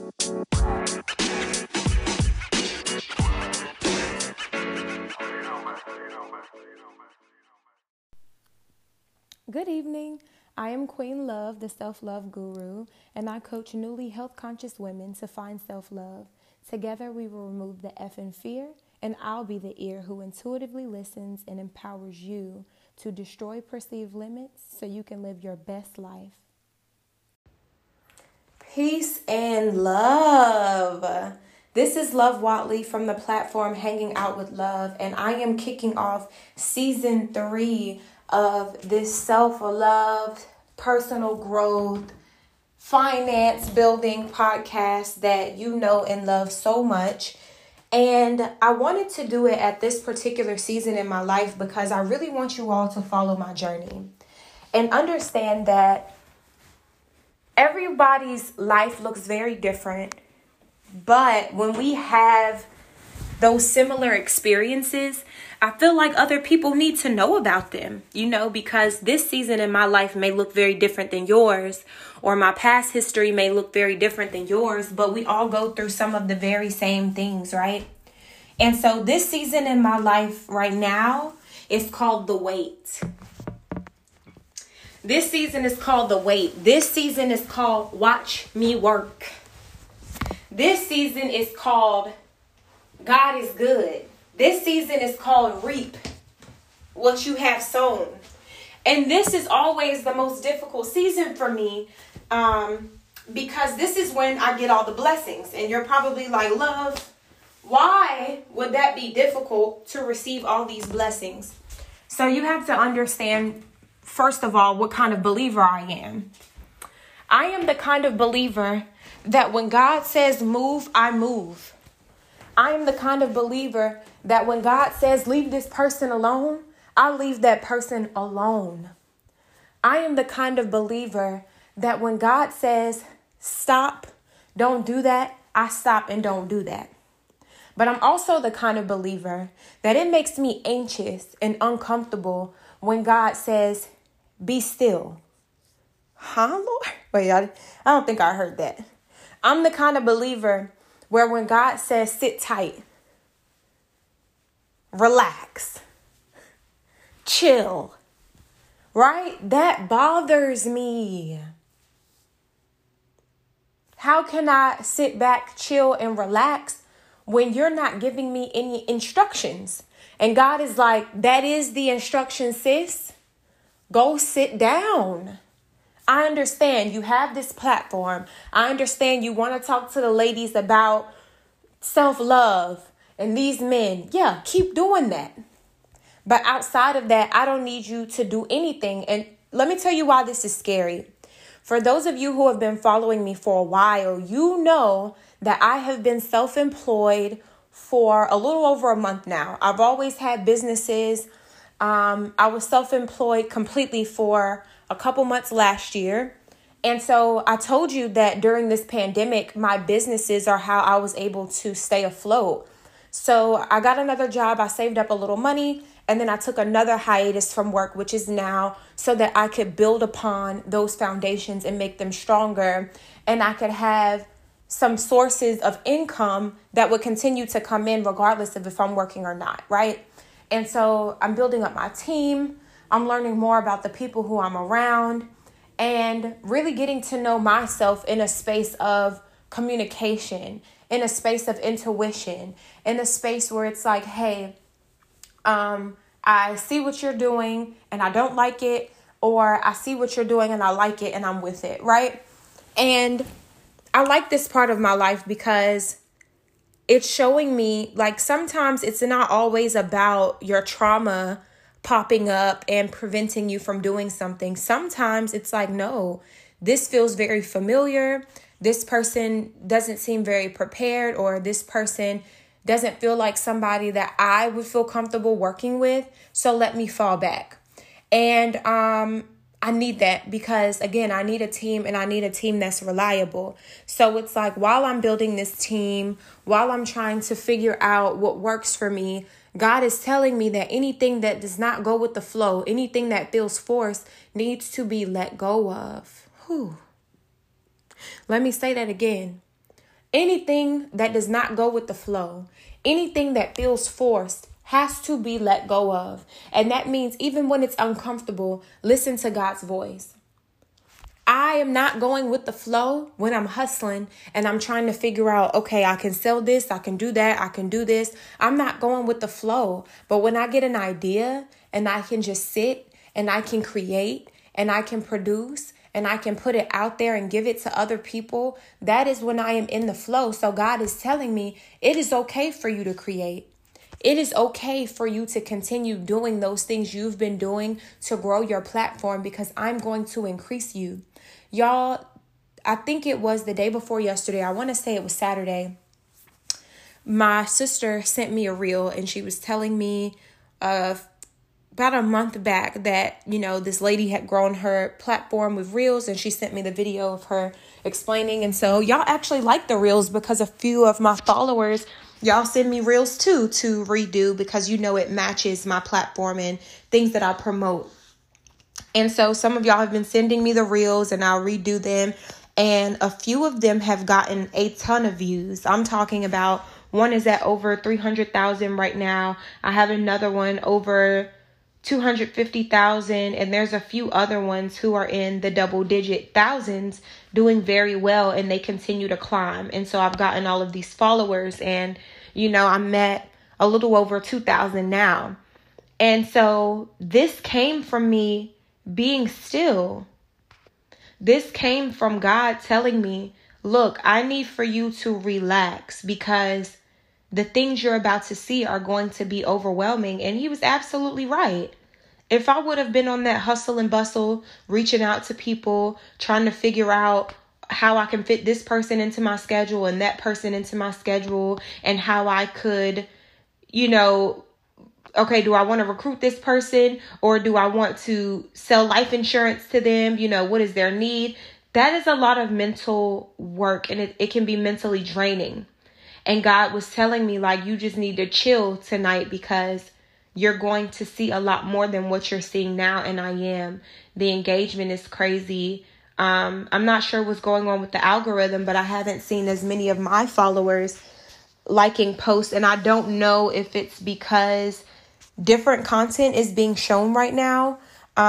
Good evening. I am Queen Love, the self-love guru, and I coach newly health-conscious women to find self-love. Together, we will remove the F in fear, and I'll be the ear who intuitively listens and empowers you to destroy perceived limits so you can live your best life. Peace and love. This is Love Watley from the platform Hanging Out with Love, and I am kicking off season 3 of this self-love, personal growth, finance building podcast that you know and love so much. And I wanted to do it at this particular season in my life because I really want you all to follow my journey and understand that everybody's life looks very different. But when we have those similar experiences, I feel like other people need to know about them, because this season in my life may look very different than yours, or my past history may look very different than yours, but we all go through some of the very same things, right? And so this season in my life right now is called The Wait. This season is called The Wait. This season is called Watch Me Work. This season is called God is Good. This season is called Reap What You Have Sown. And this is always the most difficult season for me because this is when I get all the blessings. And you're probably like, Love, why would that be difficult to receive all these blessings? So you have to understand, first of all, what kind of believer I am. I am the kind of believer that when God says move, I move. I am the kind of believer that when God says leave this person alone, I leave that person alone. I am the kind of believer that when God says stop, don't do that, I stop and don't do that. But I'm also the kind of believer that it makes me anxious and uncomfortable when God says be still. Huh, Lord? Wait, I don't think I heard that. I'm the kind of believer where when God says sit tight, relax, chill, right? That bothers me. How can I sit back, chill, and relax when you're not giving me any instructions? And God is like, that is the instruction, sis. Go sit down. I understand you have this platform. I understand you want to talk to the ladies about self-love and these men. Yeah, keep doing that. But outside of that, I don't need you to do anything. And let me tell you why this is scary. For those of you who have been following me for a while, you know that I have been self-employed for a little over a month now. I've always had businesses. I was self-employed completely for a couple months last year. And so I told you that during this pandemic, my businesses are how I was able to stay afloat. So I got another job. I saved up a little money, and then I took another hiatus from work, which is now, so that I could build upon those foundations and make them stronger. And I could have some sources of income that would continue to come in regardless of if I'm working or not, right? And so I'm building up my team. I'm learning more about the people who I'm around and really getting to know myself in a space of communication, in a space of intuition, in a space where it's like, hey, I see what you're doing and I don't like it, or I see what you're doing and I like it and I'm with it, right? And I like this part of my life because it's showing me, like, sometimes it's not always about your trauma popping up and preventing you from doing something. Sometimes it's like, no, this feels very familiar. This person doesn't seem very prepared, or this person doesn't feel like somebody that I would feel comfortable working with. So let me fall back. And I need that because, again, I need a team, and I need a team that's reliable. So it's like, while I'm building this team, while I'm trying to figure out what works for me, God is telling me that anything that does not go with the flow, anything that feels forced, needs to be let go of. Whew. Let me say that again. Anything that does not go with the flow, anything that feels forced, has to be let go of. And that means even when it's uncomfortable, listen to God's voice. I am not going with the flow when I'm hustling and I'm trying to figure out, okay, I can sell this, I can do that, I can do this. I'm not going with the flow. But when I get an idea and I can just sit and I can create and I can produce and I can put it out there and give it to other people, that is when I am in the flow. So God is telling me it is okay for you to create. It is okay for you to continue doing those things you've been doing to grow your platform, because I'm going to increase you. Y'all, I think it was the day before yesterday. I want to say it was Saturday. My sister sent me a reel and she was telling me about a month back that, this lady had grown her platform with reels, and she sent me the video of her explaining. And so y'all actually like the reels because a few of my followers, y'all send me reels too to redo, because it matches my platform and things that I promote. And so some of y'all have been sending me the reels and I'll redo them. And a few of them have gotten a ton of views. I'm talking about one is at over 300,000 right now. I have another one over 250,000, and there's a few other ones who are in the double digit thousands doing very well, and they continue to climb. And so I've gotten all of these followers, and I'm at a little over 2,000 now. And so this came from me being still. This came from God telling me, look, I need for you to relax, because the things you're about to see are going to be overwhelming. And he was absolutely right. If I would have been on that hustle and bustle, reaching out to people, trying to figure out how I can fit this person into my schedule and that person into my schedule, and how I could, okay, do I want to recruit this person, or do I want to sell life insurance to them? What is their need? That is a lot of mental work, and it can be mentally draining. And God was telling me, you just need to chill tonight, because you're going to see a lot more than what you're seeing now. And I am. The engagement is crazy. I'm not sure what's going on with the algorithm, but I haven't seen as many of my followers liking posts. And I don't know if it's because different content is being shown right now.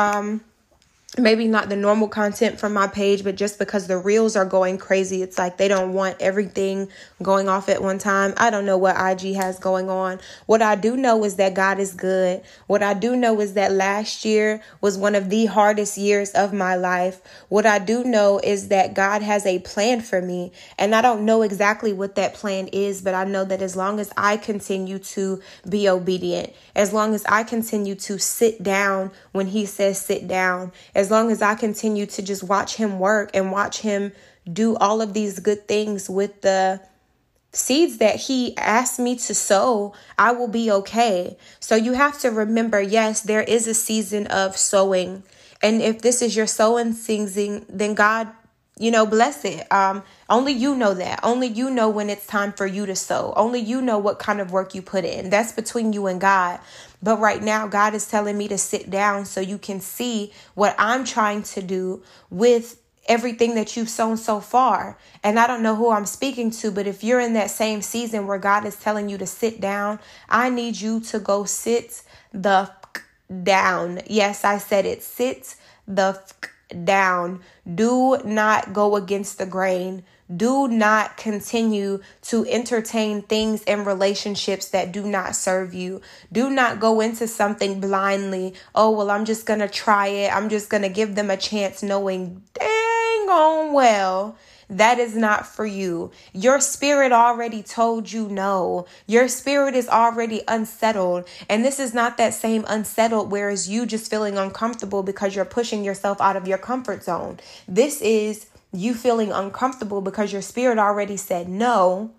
Maybe not the normal content from my page, but just because the reels are going crazy. It's like they don't want everything going off at one time. I don't know what IG has going on. What I do know is that God is good. What I do know is that last year was one of the hardest years of my life. What I do know is that God has a plan for me, and I don't know exactly what that plan is, but I know that as long as I continue to be obedient, as long as I continue to sit down when he says sit down, as long as I continue to just watch him work and watch him do all of these good things with the seeds that he asked me to sow, I will be okay. So you have to remember, yes, there is a season of sowing. And if this is your sowing season, then God, bless it. Only you know that. Only you know when it's time for you to sow. Only you know what kind of work you put in. That's between you and God. But right now, God is telling me to sit down so you can see what I'm trying to do with everything that you've sown so far. And I don't know who I'm speaking to, but if you're in that same season where God is telling you to sit down, I need you to go sit the down. Yes, I said it. Sit the down. Do not go against the grain. Do not continue to entertain things and relationships that do not serve you. Do not go into something blindly. Oh, well, I'm just going to try it. I'm just going to give them a chance, knowing dang on well that is not for you. Your spirit already told you no. Your spirit is already unsettled. And this is not that same unsettled, whereas you just feeling uncomfortable because you're pushing yourself out of your comfort zone. This is you feeling uncomfortable because your spirit already said no,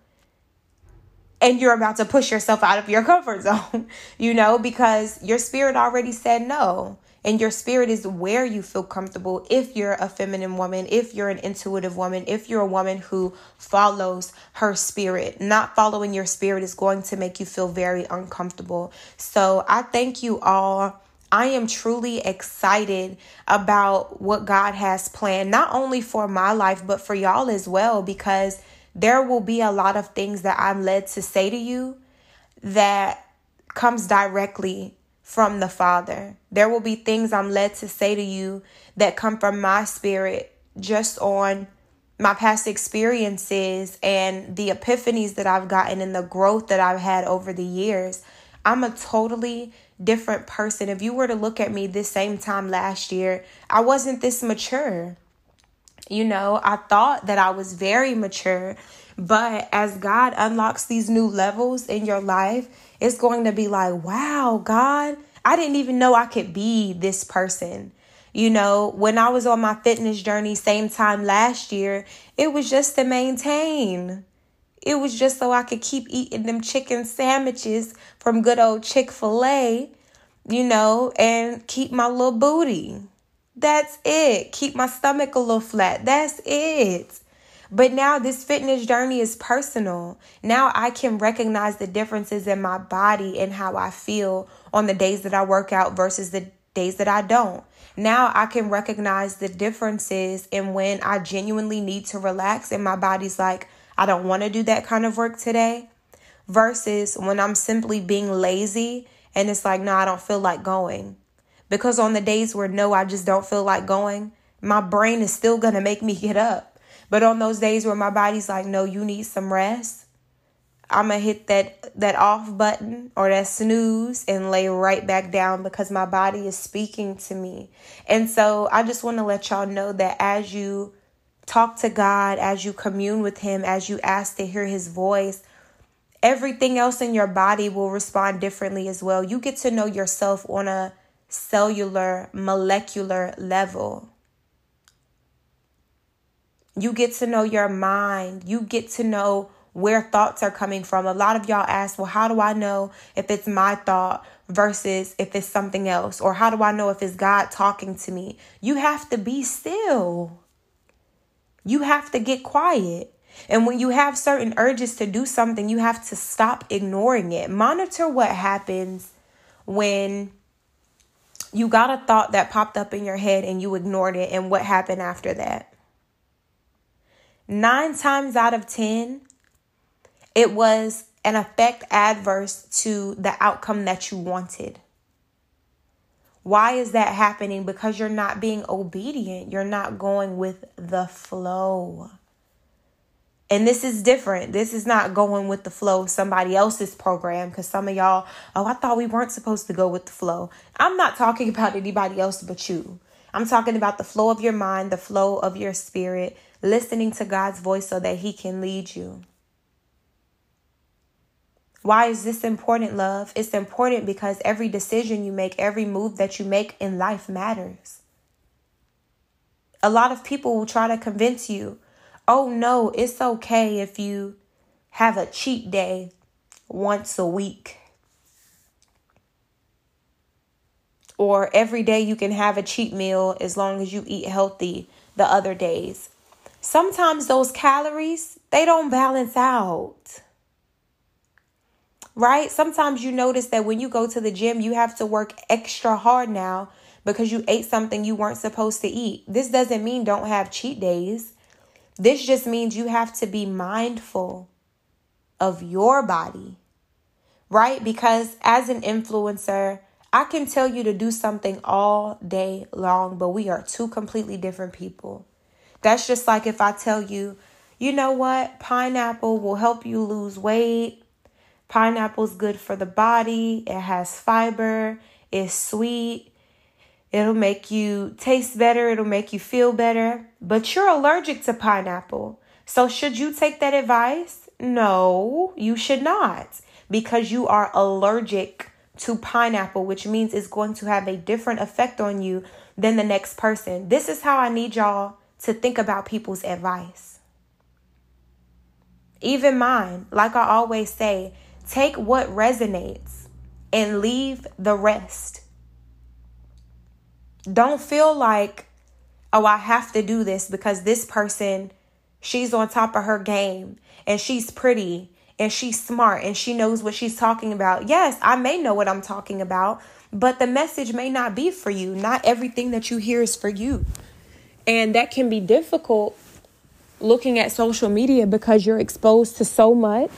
and you're about to push yourself out of your comfort zone, because your spirit already said no. And your spirit is where you feel comfortable if you're a feminine woman, if you're an intuitive woman, if you're a woman who follows her spirit. Not following your spirit is going to make you feel very uncomfortable. So I thank you all. I am truly excited about what God has planned, not only for my life, but for y'all as well, because there will be a lot of things that I'm led to say to you that comes directly from the Father. There will be things I'm led to say to you that come from my spirit, just on my past experiences and the epiphanies that I've gotten and the growth that I've had over the years. I'm a totally different person. If you were to look at me this same time last year, I wasn't this mature. I thought that I was very mature, but as God unlocks these new levels in your life, it's going to be like, wow, God, I didn't even know I could be this person. When I was on my fitness journey, same time last year, it was just to maintain. It was just so I could keep eating them chicken sandwiches from good old Chick-fil-A, and keep my little booty. That's it. Keep my stomach a little flat. That's it. But now this fitness journey is personal. Now I can recognize the differences in my body and how I feel on the days that I work out versus the days that I don't. Now I can recognize the differences in when I genuinely need to relax and my body's like, I don't want to do that kind of work today, versus when I'm simply being lazy and it's like, no, I don't feel like going. Because on the days where no, I just don't feel like going, my brain is still going to make me get up. But on those days where my body's like, no, you need some rest, I'm going to hit that off button or that snooze and lay right back down because my body is speaking to me. And so I just want to let y'all know that as you talk to God, as you commune with him, as you ask to hear his voice, everything else in your body will respond differently as well. You get to know yourself on a cellular, molecular level. You get to know your mind. You get to know where thoughts are coming from. A lot of y'all ask, well, how do I know if it's my thought versus if it's something else? Or how do I know if it's God talking to me? You have to be still. You have to get quiet. And when you have certain urges to do something, you have to stop ignoring it. Monitor what happens when you got a thought that popped up in your head and you ignored it, and what happened after that. 9 times out of 10, it was an effect adverse to the outcome that you wanted. Why is that happening? Because you're not being obedient. You're not going with the flow. And this is different. This is not going with the flow of somebody else's program, because some of y'all, I thought we weren't supposed to go with the flow. I'm not talking about anybody else but you. I'm talking about the flow of your mind, the flow of your spirit, listening to God's voice so that he can lead you. Why is this important, love? It's important because every decision you make, every move that you make in life matters. A lot of people will try to convince you, oh no, it's okay if you have a cheat day once a week. Or every day you can have a cheat meal as long as you eat healthy the other days. Sometimes those calories, they don't balance out. Right? Sometimes you notice that when you go to the gym, you have to work extra hard now because you ate something you weren't supposed to eat. This doesn't mean don't have cheat days. This just means you have to be mindful of your body, right? Because as an influencer, I can tell you to do something all day long, but we are two completely different people. That's just like if I tell you, you know what? Pineapple will help you lose weight. Pineapple's good for the body. It has fiber. It's sweet. It'll make you taste better. It'll make you feel better. But you're allergic to pineapple. So should you take that advice? No, you should not. Because you are allergic to pineapple, which means it's going to have a different effect on you than the next person. This is how I need y'all to think about people's advice. Even mine, like I always say, take what resonates and leave the rest. Don't feel like, oh, I have to do this because this person, she's on top of her game and she's pretty and she's smart and she knows what she's talking about. Yes, I may know what I'm talking about, but the message may not be for you. Not everything that you hear is for you. And that can be difficult looking at social media because you're exposed to so much.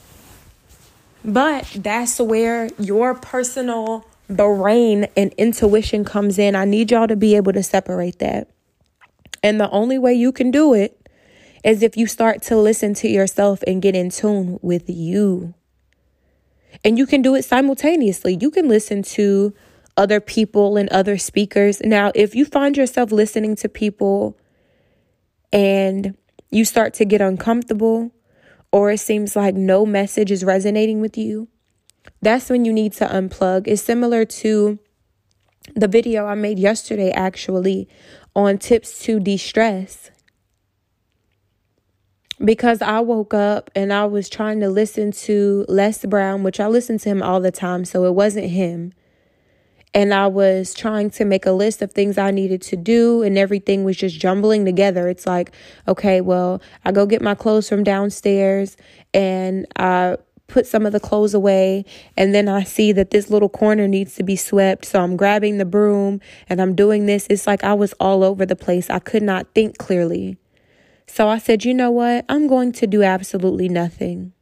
But that's where your personal brain and intuition comes in. I need y'all to be able to separate that. And the only way you can do it is if you start to listen to yourself and get in tune with you. And you can do it simultaneously. You can listen to other people and other speakers. Now, if you find yourself listening to people and you start to get uncomfortable, or it seems like no message is resonating with you, that's when you need to unplug. It's similar to the video I made yesterday, actually, on tips to de-stress. Because I woke up and I was trying to listen to Les Brown, which I listen to him all the time, so it wasn't him. And I was trying to make a list of things I needed to do, and everything was just jumbling together. It's like, okay, well, I go get my clothes from downstairs and I put some of the clothes away. And then I see that this little corner needs to be swept. So I'm grabbing the broom and I'm doing this. It's like I was all over the place. I could not think clearly. So I said, you know what? I'm going to do absolutely nothing.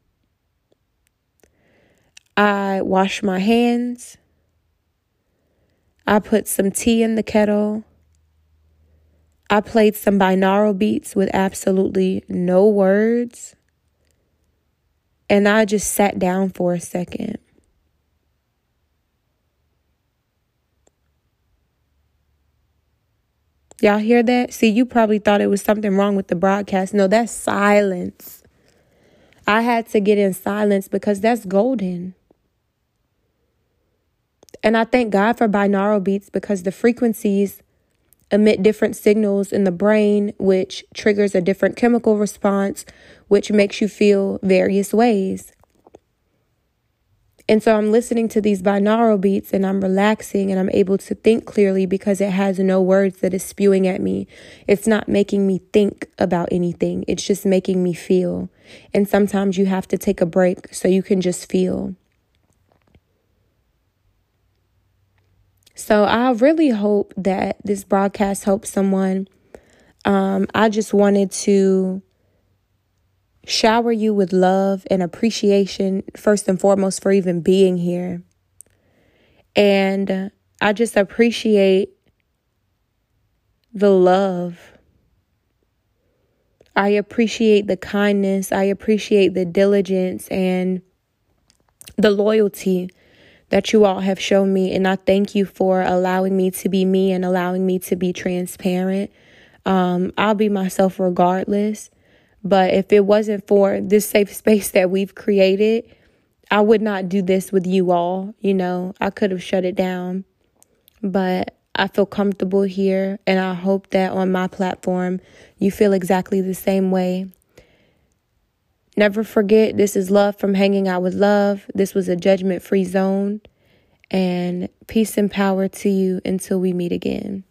I washed my hands. I put some tea in the kettle. I played some binaural beats with absolutely no words. And I just sat down for a second. Y'all hear that? See, you probably thought it was something wrong with the broadcast. No, that's silence. I had to get in silence because that's golden. And I thank God for binaural beats because the frequencies emit different signals in the brain, which triggers a different chemical response, which makes you feel various ways. And so I'm listening to these binaural beats and I'm relaxing and I'm able to think clearly because it has no words that is spewing at me. It's not making me think about anything. It's just making me feel. And sometimes you have to take a break so you can just feel. So I really hope that this broadcast helps someone. I just wanted to shower you with love and appreciation, first and foremost, for even being here. And I just appreciate the love. I appreciate the kindness. I appreciate the diligence and the loyalty that you all have shown me. And I thank you for allowing me to be me and allowing me to be transparent. I'll be myself regardless. But if it wasn't for this safe space that we've created, I would not do this with you all. You know, I could have shut it down. But I feel comfortable here. And I hope that on my platform, you feel exactly the same way. Never forget, this is love from Hanging Out with Love. This was a judgment-free zone. And peace and power to you until we meet again.